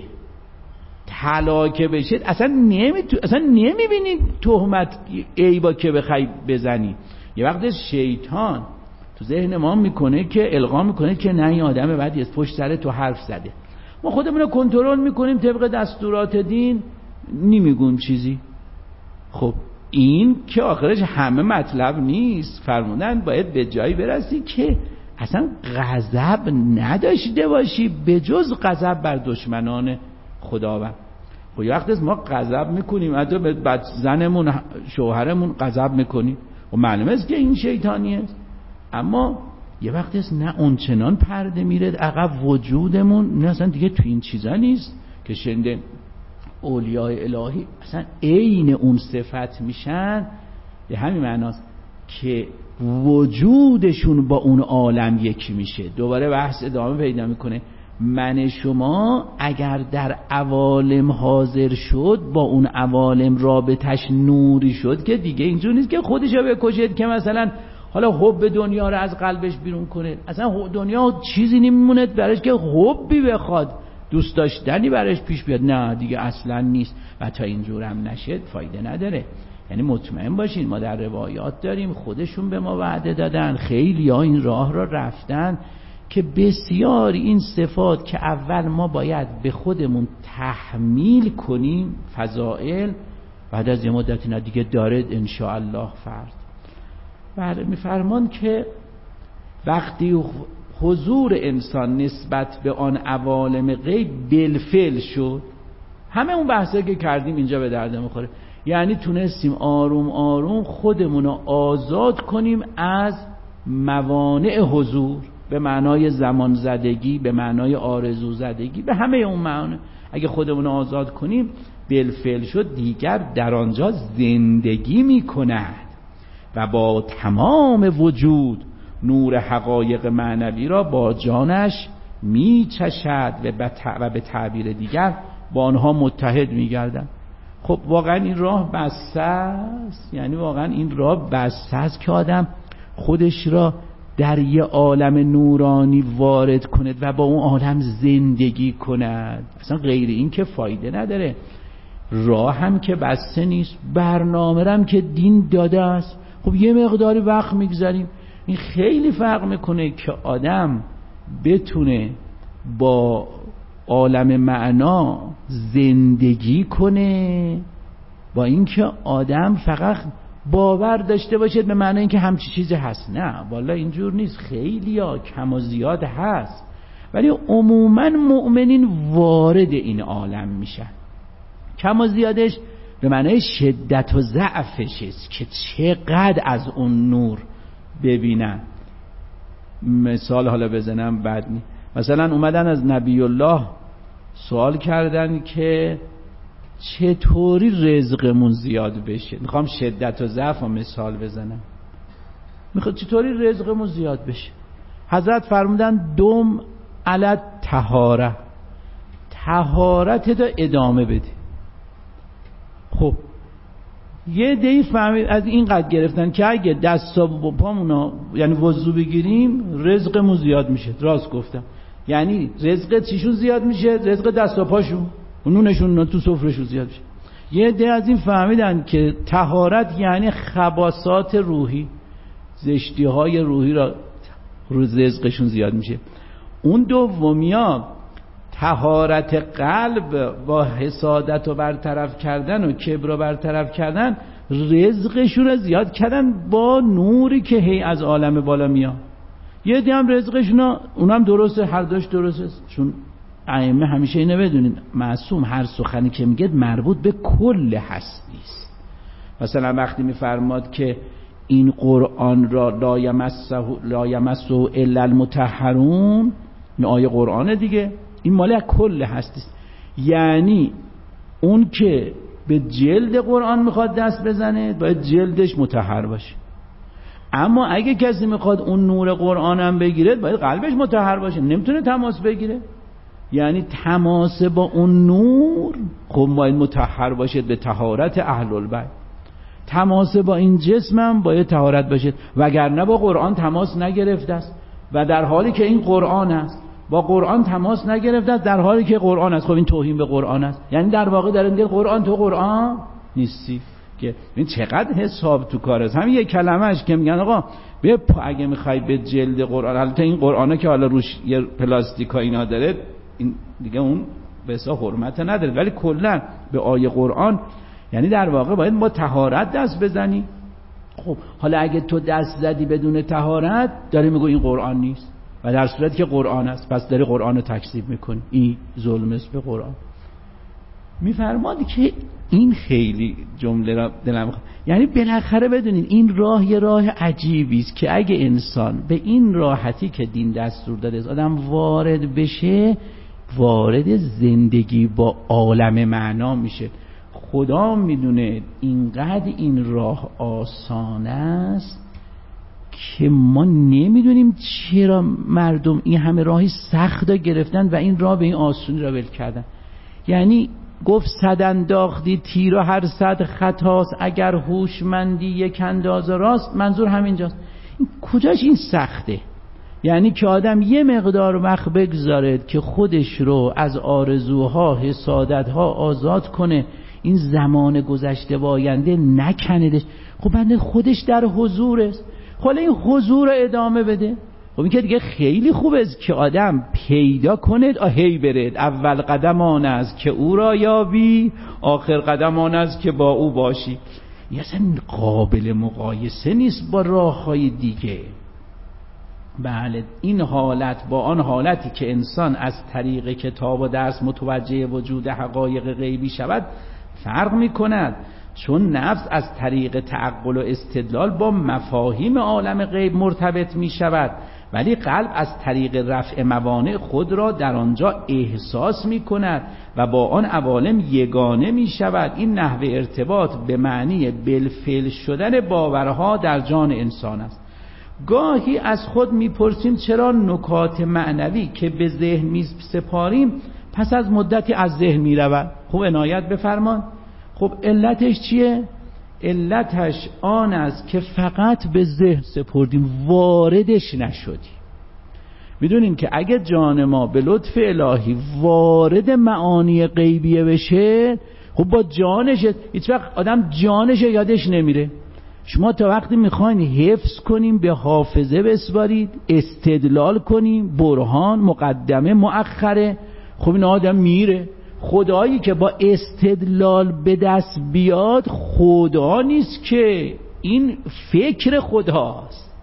طلا که بشه اصلا نمیتو اصلا نمیبینی تهمت عیبا که بخوای بزنی. یه وقت شیطان تو ذهن ما میکنه که القا میکنه که نه این آدم بعد از پشت سر تو حرف زده. ما خودمون رو کنترل میکنیم طبق دستورات دین، نمیگون چیزی. خب این که آخرش همه مطلب نیست. فرمودن باید به جایی برسی که اصلا غضب نداشته باشی به جز غضب بر دشمنان خداوند. خب یه وقت از ما غضب میکنیم، حتی به بد زنمون شوهرمون غضب میکنیم و معلومه است که این شیطانی است. اما یه وقت است نه اونچنان پرده میره عقب وجودمون، نه اصلا دیگه تو این چیزا نیست که شنده اولیای الهی اصلا عین اون صفت میشن. به همین معناست که وجودشون با اون عالم یکی میشه. دوباره بحث ادامه پیدا میکنه. من شما اگر در عوالم حاضر شد، با اون عوالم رابطش نوری شد که دیگه اینجور نیست که خودشو بکشید که مثلا حالا حب دنیا رو از قلبش بیرون کنه. اصلا دنیا چیزی نمیمونه برایش که حبی بخواد، دوست داشتنی برایش پیش بیاد. نه دیگه اصلا نیست. و تا اینجور هم نشه فایده نداره. یعنی مطمئن باشین ما در روایات داریم خودشون به ما وعده دادن، خیلی ها این راه را رفتن که بسیار این صفات که اول ما باید به خودمون تحمیل کنیم فضائل، بعد از یه مدت اینا دیگه داره انشاءالله فرد. بله میفرمان که وقتی حضور انسان نسبت به آن عوالم غیب بالفعل شد، همه اون بحثایی که کردیم اینجا به درد میخوره، یعنی تونستیم آروم آروم خودمون رو آزاد کنیم از موانع حضور، به معنای زمان زدگی، به معنای آرزو زدگی، به همه اون معانی. اگه خودمون رو آزاد کنیم بالفعل شد، دیگر در آنجا زندگی میکند و با تمام وجود نور حقایق معنوی را با جانش میچشد و به تعبیر دیگر با آنها متحد میگردد. خب واقعا این راه بسته است، یعنی واقعا این راه بسته است که آدم خودش را در یه عالم نورانی وارد کند و با اون عالم زندگی کند. اصلا غیر این که فایده نداره. راه هم که بسته نیست، برنامه هم که دین داده است. خب یه مقداری وقت میگذاریم. این خیلی فرق میکنه که آدم بتونه با عالم معنا زندگی کنه، با اینکه آدم فقط باور داشته باشه به معنی اینکه همچی چیزی هست. نه والا اینجور نیست، خیلی ها کم و زیاد هست، ولی عموما مؤمنین وارد این عالم میشن. کم و زیادش به معنی شدت و ضعفش است که چقدر از اون نور ببینن. مثال حالا بزنم بعد نی. مثلا اومدن از نبی الله سوال کردن که چطوری رزقمون زیاد بشه. میخوام شدت و ضعف و مثال بزنم. میخواد چطوری رزقمون زیاد بشه. حضرت فرمودن دوم علی طهاره، طهارت تو ادامه بده. خب یه دی فهمید از این قد گرفتن که اگه دستا و پامونا یعنی وضو بگیریم رزقمون زیاد میشه. راست گفتم، یعنی رزق چیشون زیاد میشه؟ رزق دست و پاشون و نونشون تو سفرهشون زیاد میشه. یه دی از این فهمیدن که طهارت یعنی خباثات روحی، زشتی های روحی را روز رزقشون زیاد میشه. اون دومیا طهارت قلب با حسادت و برطرف کردن و کبر و برطرف کردن رزقشون رو زیاد کردن با نوری که هی از عالم بالا میاد. یه دی هم رزقشون اونم درسته، هر دوش درسته، چون ائمه همیشه اینو بدونین معصوم هر سخنی که میگه مربوط به کل هستی است. مثلا وقتی میفرماد که این قرآن را لا یمسه لا یمسه الا المطهرون، این آیه قرآنه دیگه، این مال کل هستی است. یعنی اون که به جلد قرآن میخواد دست بزنه باید جلدش مطهر باشه، اما اگه کسی میخواد اون نور قرآن هم بگیره باید قلبش مطهر باشه، نمیتونه تماس بگیره. یعنی تماس با اون نور خب باید مطهر باشه به طهارت اهل البیت. تماس با این جسم هم باید طهارت باشه، وگرنه با قرآن تماس نگرفته است و در حالی که این قرآن است. با قرآن تماس نگرفته است در حالی که قرآن است. خب این توهین به قرآن است. یعنی در واقع در این قرآن تو قرآن نیستی. که این چقدر حساب تو کار است. همین یک کلمه‌اش که میگن آقا به اگه میخوای به جلد قرآن، البته این قرآنه که حالا روش یه پلاستیکا اینا داره این دیگه اون به حساب حرمت نداره، ولی کلا به آیه قرآن یعنی در واقع باید با طهارت دست بزنی. خب حالا اگه تو دست زدی بدون طهارت داری میگو این قرآن نیست، و در صورتی که قرآن است پس داری قرآن رو تکذیب میکنی. این ظلم است به قرآن. میفرماد که این خیلی جمله را دلم خواهد. یعنی بالاخره بدونین این راه یه راه عجیبی است که اگه انسان به این راحتی که دین دستور داده از آدم وارد بشه، وارد زندگی با عالم معنا میشه. خدا میدونه اینقدر این راه آسان است که ما نمیدونیم چرا مردم این همه راهی سخت گرفتن و این راه به این آسونی را ول کردن. یعنی گفت صد انداختی تیر و هر صد خطاست، اگر هوشمندی یک اندازه راست. منظور همینجاست. این کجاش این سخته؟ یعنی که آدم یه مقدار وقت بگذاره که خودش رو از آرزوها، حسادتها آزاد کنه، این زمان گذشته و آینده نکندش. خب بنده خودش در حضور است. خب این حضور رو ادامه بده. خب این که دیگه خیلی خوبه است که آدم پیدا کند آهی برد. اول قدم آن است که او را یابی، آخر قدم آن است که با او باشی. این اصلا قابل مقایسه نیست با راه‌های دیگه. بله این حالت با آن حالتی که انسان از طریق کتاب و درس متوجه وجود حقایق غیبی شود فرق می کند، چون نفس از طریق تعقل و استدلال با مفاهیم عالم غیب مرتبط می شود، ولی قلب از طریق رفع موانع خود را در آنجا احساس می کند و با آن عوالم یگانه می شود. این نحوه ارتباط به معنی بالفعل شدن باورها در جان انسان است. گاهی از خود میپرسیم چرا نکات معنوی که به ذهن می سپاریم پس از مدتی از ذهن می رود. خب عنایت بفرمان. خب علتش چیه؟ علتش آن است که فقط به ذهن سپردیم، واردش نشدیم. میدونین که اگه جان ما به لطف الهی وارد معانی غیبیه بشه، خب با جانش هیچ وقت آدم جانش یادش نمیره. شما تا وقتی میخواین حفظ کنیم به حافظه بسپارید، استدلال کنیم، برهان، مقدمه، مؤخره، خب این آدم میره. خدایی که با استدلال به دست بیاد خدا نیست که، این فکر خداست.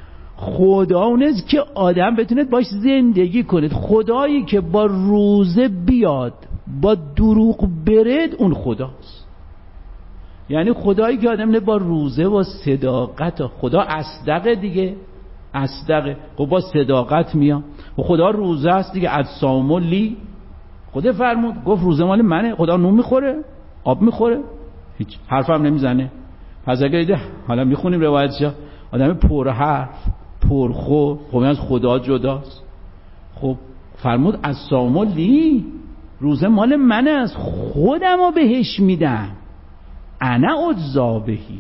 خدا اونست که آدم بتونه باش زندگی کنید. خدایی که با روزه بیاد با دروغ برد اون خداست. یعنی خدایی که آدم نه با روزه و صداقت، خدا اصدقه دیگه، اصدقه، خب با صداقت میاد. و خدا روزه است دیگه، اجسام لی، خدا فرمود گفت روزه مال منه. خدا نون میخوره، آب میخوره، هیچ حرفم نمیزنه. پس اگه ایده حالا میخونیم روایتشا آدم پر حرف پر خور، خب از خدا جداست. خب فرمود اجسام لی، روزه مال منه، از خودمو بهش میدم، انا اجزا بهی،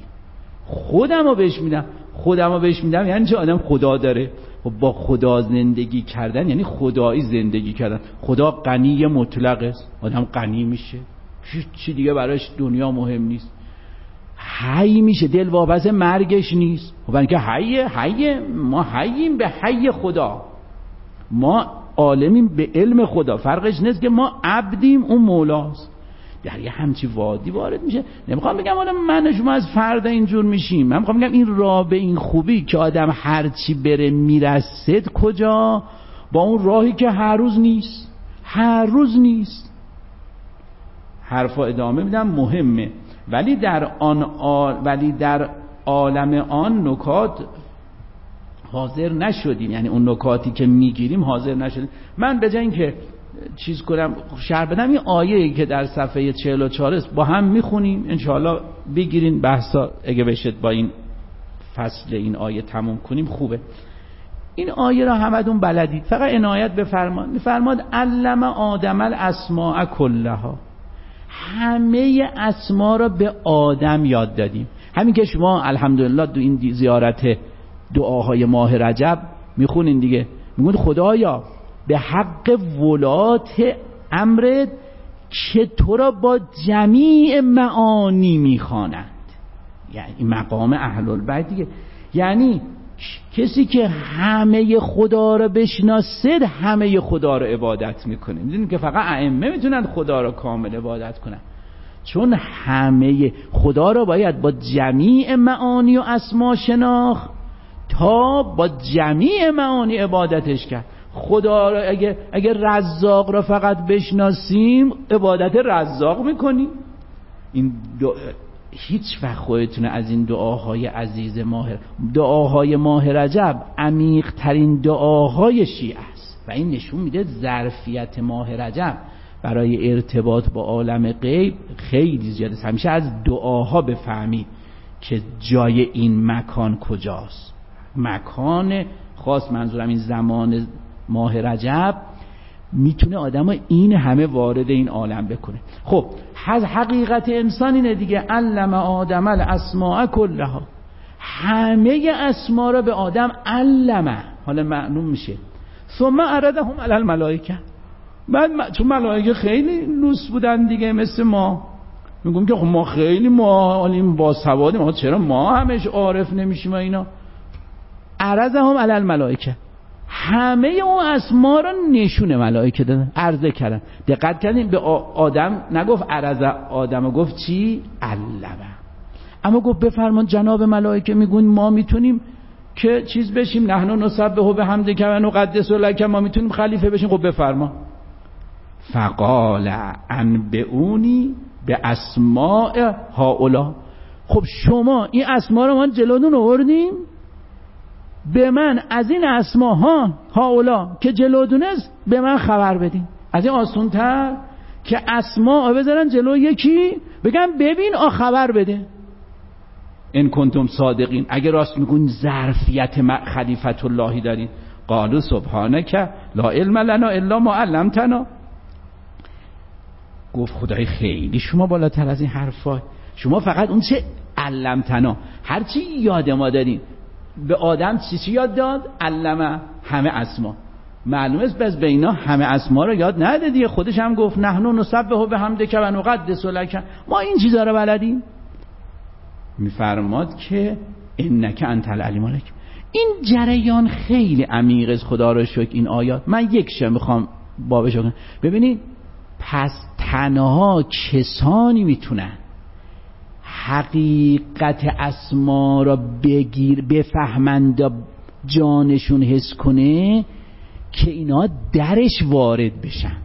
خودمو بهش میدم. خودمو بهش میدم یعنی چه؟ آدم خدا داره و با خدا زندگی کردن یعنی خدایی زندگی کردن. خدا غنی مطلق است، آدم غنی میشه، چی دیگه براش دنیا مهم نیست. حی میشه، دل وابسته مرگش نیست. خب اینکه حیه حیه ما حییم به حی خدا، ما عالمیم به علم خدا. فرقش نیست که ما عبدیم اون مولاست. در یه همچی وادی وارد میشه. نمیخوام بگم حالا من و شما از فردا اینجور میشیم، من میخوام بگم این راه به این خوبی که آدم هرچی بره میرسد کجا، با اون راهی که هر روز نیست، هر روز نیست. حرفا ادامه میدم مهمه، ولی در آن آل ولی در عالم آن نکات حاضر نشدیم، یعنی اون نکاتی که میگیریم حاضر نشدیم. من به جای اینکه چیز کنم شرح بدم، این آیه‌ای که در صفحه چهل و چهار است با هم میخونیم انشاءالله، بگیرین بحثا اگه بشد با این فصل این آیه تموم کنیم خوبه. این آیه را همتون بلدید، فقط عنایت بفرمایید. میفرماد علم آدم الاسماء کلها، همه اسما را به آدم یاد دادیم. همین که شما الحمدلله دو این زیارت دعاهای ماه رجب میخونین دیگه، میگون خدایا به حق ولات امرت که تو را با جمیع معانی میخوانند، یعنی مقام اهل البیت دیگه. یعنی کسی که همه خدا را بشناسد همه خدا را عبادت میکنه. میدونید که فقط ائمه میتونن خدا را کامل عبادت کنن، چون همه خدا را باید با جمیع معانی و اسما شناخت تا با جمیع معانی عبادتش کرد. خدا را اگه اگه رزاق را فقط بشناسیم عبادت رزاق میکنیم. این دو... هیچ وقت خودتونه از این دعاهای عزیز ماه دعاهای ماه رجب عمیق ترین دعاهای شیعه است و این نشون میده ظرفیت ماه رجب برای ارتباط با عالم غیب خیلی زیاده. همیشه از دعاها بفهمید که جای این مکان کجاست. مکان خاص، منظورم این زمان ماه رجب میتونه آدم این همه وارد این عالم بکنه. خب حقیقت انسان اینه دیگه، علم آدم الاسماء کلها، همه اسما را به آدم علمه. حالا معلوم میشه ثم عرضهم علی الملائکه، بعد چون ملائکه خیلی لوس بودن دیگه مثل ما، میگم که خب ما خیلی ما علیم با سوادیم، ما چرا ما همش عارف نمیشیم و اینا. عرضهم علی الملائکه، همه اون اسما رو نشون ملائکه دادن، عرضه کردن. دقت کردین به آدم نگفت عرض آدم، گفت چی؟ علمه. اما گفت بفرمان جناب ملائکه میگون ما میتونیم که چیز بشیم، نحن نسبح بحمدک و نقدس لک، ما میتونیم خلیفه بشیم. خب بفرما. فقال انبئونی به اسماء هؤلاء. خب شما این اسما رو ما جلوتون آوردیم، به من از این اسماها هؤلاء که جلوتون است به من خبر بدین. از این آسان‌تر که اسما بذارن جلو یکی بگم ببین آ خبر بده. ان کنتم صادقین، اگه راست میگین ظرفیت خلیفت اللهی دارین. قالوا سبحانك لا علم لنا الا ما علمتنا. گفت خدای خیلی شما بالاتر از این حرفا، شما فقط اون چه علمتنا، هرچی یاد ما دادین. به آدم چی چی یاد داد؟ علمه، همه اسما. معلومه است بس بینا همه اسما رو یاد نده دیگه. خودش هم گفت نحن نسبح بحمدک و نقدس لک، ما این چیزا رو بلدیم. میفرماد که انک انت العلیم الحکیم. این جریان خیلی عمیق است. خدا رو شکر این آیات من یک شب میخوام بابش کنم. ببینید پس تنها کسانی میتونن حقیقت اسما را بگیر بفهمند و جانشون حس کنه که اینا درش وارد بشند.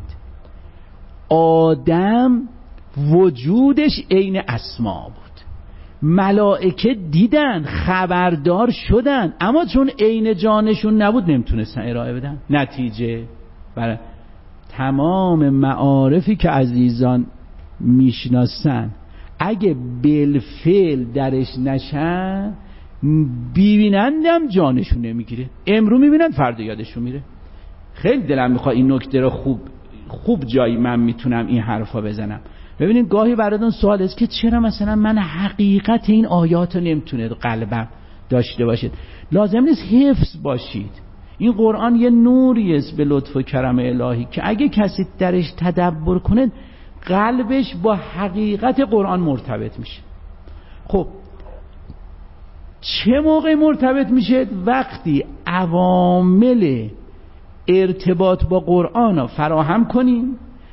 آدم وجودش عین اسما بود، ملائکه دیدن خبردار شدن، اما چون عین جانشون نبود نمیتونستن ارائه بدن. نتیجه برای تمام معارفی که عزیزان میشناسن اگه بالفعل درش نشن ببینندم جانشون نمیگیره. امرو میبینن فردا یادشون میره. خیلی دلم میخواد این نکته رو خوب خوب جایی من میتونم این حرفا بزنم. ببینید گاهی براتون سوال است که چرا مثلا من حقیقت این آیات رو نمیتونه قلبم داشته باشید. لازم نیست حفظ باشید. این قرآن یه نوری است به لطف و کرم الهی که اگه کسی درش تدبر کنه قلبش با حقیقت قرآن مرتبط میشه. خب چه موقع مرتبط میشه؟ وقتی عوامل ارتباط با قرآن رو فراهم کنیم،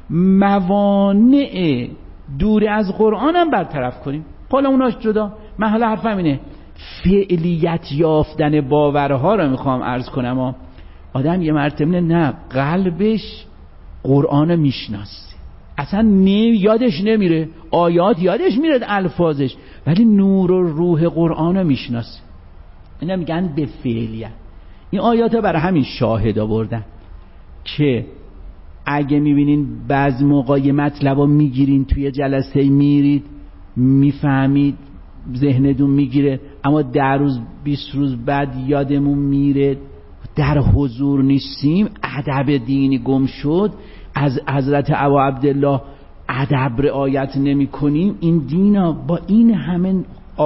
موانع دور از قرآن هم برطرف کنیم. حالا اوناش جدا. من حالا حرفم اینه فعلیت یافتن باورها رو میخوام عرض کنم. و آدم یه مرتبه نه قلبش قرآن رو میشناسه، اصلا نه یادش نمیره، آیات یادش میره الفاظش، ولی نور و روح قرآن رو میشناسه. اینا میگن به فعلیت. این آیات رو برای همین شاهد آوردن که اگه میبینین بعض موقع مطلب رو میگیرین توی جلسه میرید میفهمید ذهنتون میگیره، اما در روز بیست روز بعد یادمون میره، در حضور نیستیم، ادب دینی گم شد، از حضرت ابا عبدالله ادب رعایت نمی کنیم. این دینا با این همه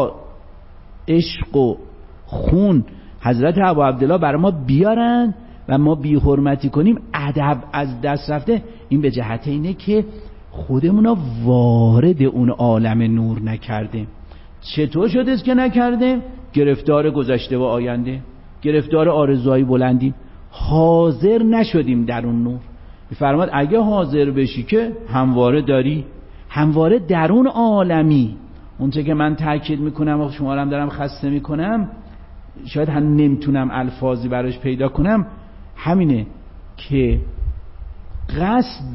عشق و خون حضرت ابا عبدالله برای ما بیارن و ما بی حرمتی کنیم، ادب از دست رفته. این به جهت اینه که خودمون وارد اون عالم نور نکرده. چطور شده است که نکرده؟ گرفتار گذشته و آینده، گرفتار آرزوهای بلندی، حاضر نشدیم در اون نور. میفرماد اگه حاضر بشی که همواره داری، همواره در اون عالمی. اون چه که من تاکید میکنم و شما هم دارم خسته میکنم، شاید هم نمیتونم الفاظی براش پیدا کنم، همینه که قصد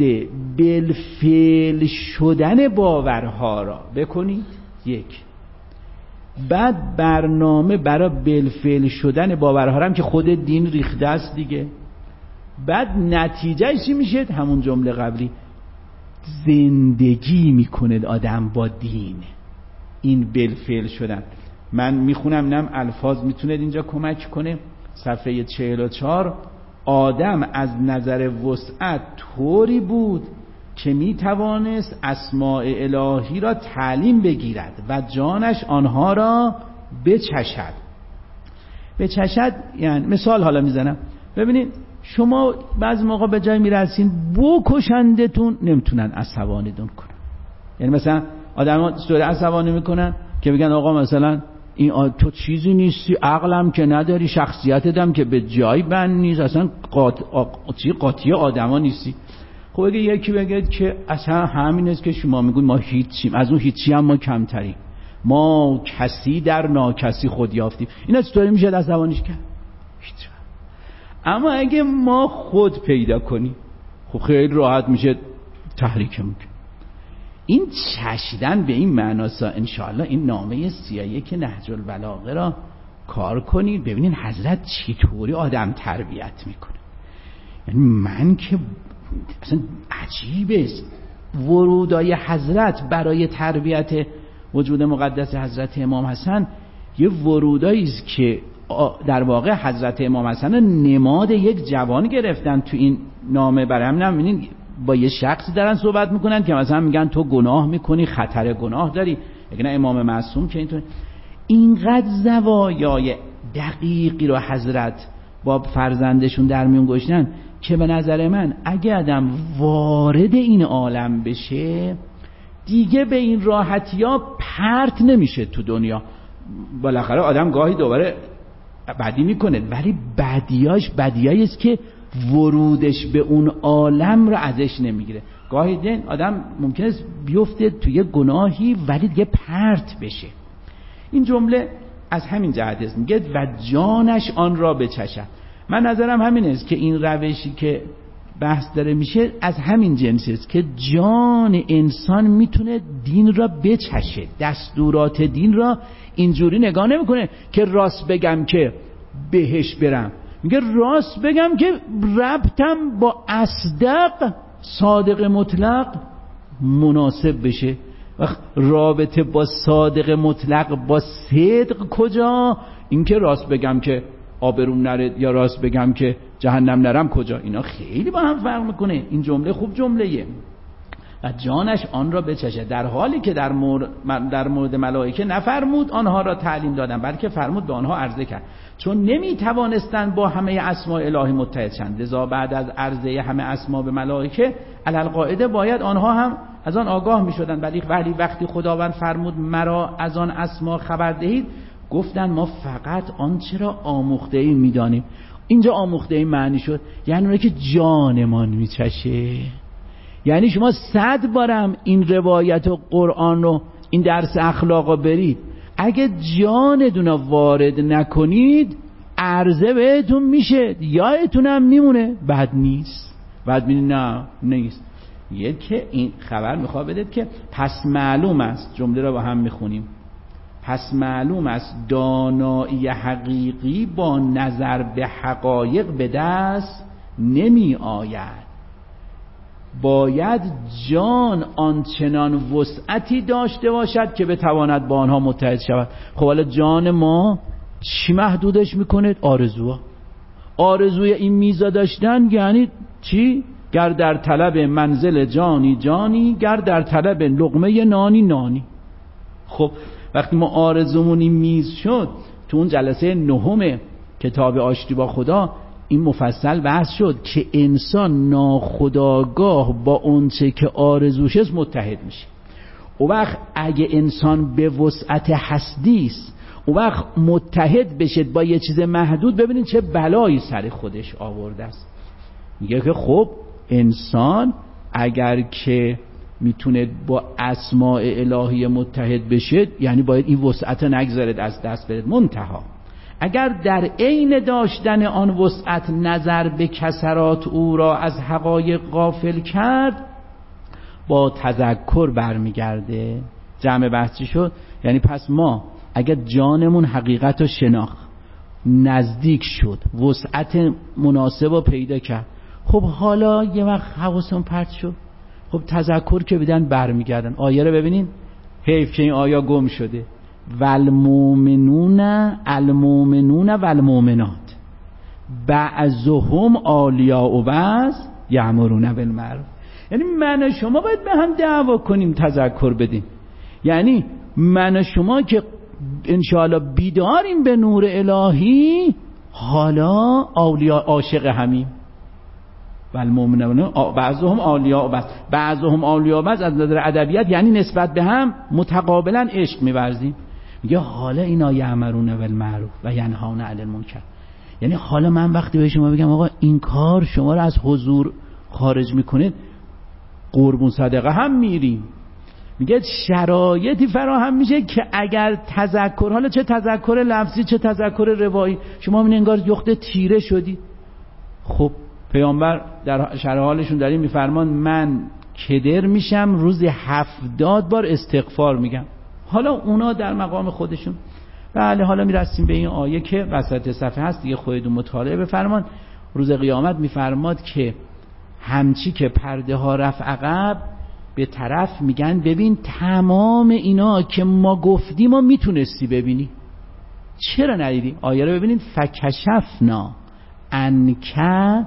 بالفعل شدن باورها را بکنید. یک، بعد برنامه برای بالفعل شدن باورها را هم که خود دین ریخته است دیگه. بعد نتیجه چی میشه؟ همون جمله قبلی، زندگی میکنه آدم با دین. این بالفعل شدن. من میخونم نم الفاظ میتونه اینجا کمک کنه. صفحه چهل و چهار، آدم از نظر وسعت طوری بود که میتوانست اسماء الهی را تعلیم بگیرد و جانش آنها را بچشد. بچشد یعنی مثال حالا میزنم. ببینید شما بعضی موقع به جای میرسین بکشندتون نمیتونن عصبانیتون کنن. یعنی مثلا آدم ها سوره عصبانی میکنن که بگن آقا مثلا این تو چیزی نیستی، عقلم که نداری، شخصیتت هم که به جای بند نیست، اصلا قاط... چی قاطی آدما نیستی. خب اگه یکی بگه که اصلا همین است که شما میگید ما هیچیم، از اون هیچی هم ما کمتریم، ما کسی در ناکسی خود یافتیم، این از چطوری میشه از زبانش کرد؟ هیچ. اما اگه ما خود پیدا کنیم خب خیلی راحت میشه تحریکمون. این چشیدن به این معناسا انشاءالله این نامه سیایی که نهج البلاغه را کار کنید ببینید حضرت چطوری آدم تربیت میکنه. یعنی من که اصلا عجیبه ورودای حضرت برای تربیت وجود مقدس حضرت امام حسن یه ورودایی است که در واقع حضرت امام حسن نماد یک جوان گرفتن تو این نامه. برای همین هم ببینید با یه شخصی دارن صحبت میکنن که مثلا میگن تو گناه میکنی، خطر گناه داری، اگه نه امام معصوم که اینطور. اینقدر زوایای دقیقی رو حضرت با فرزندشون در میون گذاشتن که به نظر من اگه آدم وارد این عالم بشه دیگه به این راحتی ها پرت نمیشه تو دنیا. بالاخره آدم گاهی دوباره بدی میکنه ولی بدیاش بدیایی است که ورودش به اون عالم رو ازش نمیگیره. گاهی دن آدم ممکنه بیفته توی گناهی ولی دیگه پرت بشه. این جمله از همین جهت است میگه و جانش آن را بچشد. من نظرم همین است که این روشی که بحث داره میشه از همین جنس است که جان انسان میتونه دین را بچشه، دستورات دین را اینجوری نگاه نمیکنه که راست بگم که بهش برم، میگه راست بگم که ربطم با اصدق صادق مطلق مناسب بشه. وقت رابطه با صادق مطلق با صدق کجا؟ این که راست بگم که آبروم نره یا راست بگم که جهنم نرم کجا؟ اینا خیلی با هم فرق میکنه. این جمله خوب جمله‌ایه و جانش آن را بچشه، در حالی که در مورد, در مورد ملائکه نفرمود آنها را تعلیم دادن بلکه فرمود به آنها عرضه کرد چون نمیتوانستند با همه اسماء الهی متحد شند، لذا بعد از عرضه همه اسما به ملائکه علالقاعده باید آنها هم از آن آگاه میشدند. ولی ولی وقتی خداوند فرمود مرا از آن اسما خبر دهید گفتند ما فقط آنچه را آموخته ایم میدانیم. اینجا آموخته ایم معنی شد یعنی اونه که جانمان میچشه. یعنی شما صد بارم این روایت و قرآن رو این درس اخلاق رو برید، اگه جانتون رو وارد نکنید عرضه بهتون میشه، یادتون هم میمونه بد نیست، بعد میگید نه نیست. یه که این خبر میخواد بدید که پس معلوم است، جمله رو با هم میخونیم، پس معلوم است دانایی حقیقی با نظر به حقایق به دست نمی آید، باید جان آنچنان وسعتی داشته باشد که بتواند با آنها متحد شود. خب حالا جان ما چی محدودش میکنه؟ آرزوها. آرزوی این میزا داشتن یعنی چی؟ گر در طلب منزل جانی جانی، گر در طلب لقمه نانی نانی. خب وقتی ما آرزومون این میز شد، تو اون جلسه نهم کتاب آشتی با خدا این مفصل بحث شد که انسان ناخودآگاه با اونچه که آرزوش است متحد میشه. او وقت اگه انسان به وسعت هستی است او وقت متحد بشه با یه چیز محدود، ببینید چه بلایی سر خودش آورده است. میگه که خب انسان اگر که میتونه با اسماء الهی متحد بشه یعنی باید این وسعت نگذارد از دست برد. منتها اگر در عین داشتن آن وسعت نظر به کسرات او را از حقایق غافل کرد با تذکر برمیگرده. جمع بحثی شد یعنی پس ما اگر جانمون حقیقت رو شناخت، نزدیک شد، وسعت مناسب رو پیدا کرد، خب حالا یه وقت حواسمون پرت شد، خب تذکر که بدن برمیگردن. آیه رو ببینین، حیف که این آیه گم شده، والمؤمنون المؤمنون والمؤمنات بعضهم اولیاء بعض یأمرون بالمعروف. یعنی من و شما باید به هم دعوا کنیم، تذکر بدیم. یعنی من و شما که انشاءالله بیداریم به نور الهی، حالا اولیاء عاشق همیم. والمؤمنون بعضهم اولیاء بعض، بعضهم اولیاء بعض از نظر ادبیات یعنی نسبت به هم متقابلا عشق می‌ورزیم. میگه حالا اینا یأمرون بالمعروف و ینهون عن المنکر. یعنی حالا من وقتی به شما بگم آقا این کار شما رو از حضور خارج میکنه، قربون صدقه هم میریم. میگه شرایطی فراهم میشه که اگر تذکر، حالا چه تذکر لفظی چه تذکر روایی، شما من انگار یخته تیره شدی. خب پیامبر در شرح حالشون داریم میفرمان من کدر میشم روزی هفتاد بار استغفار میگم. حالا اونا در مقام خودشون. بله حالا میرسیم به این آیه که وسط صفحه هست دیگه، خودتون مطالعه بفرمان. روز قیامت میفرماد که همچی که پرده ها رفت عقب، به طرف میگن ببین تمام اینا که ما گفتیم و میتونستی ببینی، چرا ندیدی؟ آیه رو ببینید، فکشفنا عنک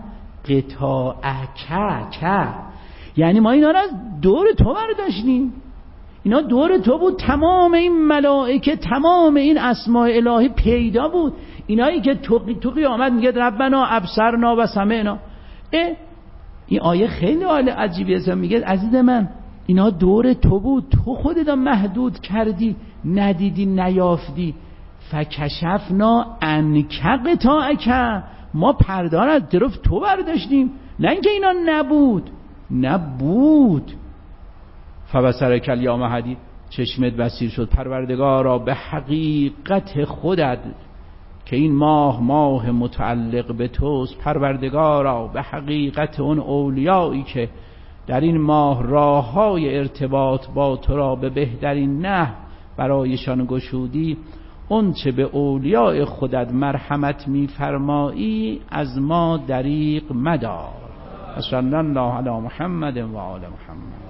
غطاءک، یعنی ما اینا رو از دور تو برداشتیم، اینا دور تو بود، تمام این ملائکه تمام این اسماء الهی پیدا بود، اینایی که تو تو قیامت میگه ربنا ابصرنا و سمعنا. این آیه خیلی عالی عجیبه است، میگه عزیز من اینا دور تو بود، تو خودت محدود کردی، ندیدی نیافتی. فکشفنا عنک غطاءک، ما پرده را از طرف تو برداشتیم، نه اینکه اینا نبود نبود. فبصرک الیوم حدید، چشمت بصیر شد پروردگارا به حقیقت خودت که این ماه ماه متعلق به توست. پروردگارا به حقیقت اون اولیایی که در این ماه راه های ارتباط با تو را به بهترین نحو برایشان گشودی، اون چه به اولیاء خودت مرحمت میفرمایی از ما دریغ مدار. صلی الله علی محمد و آل محمد.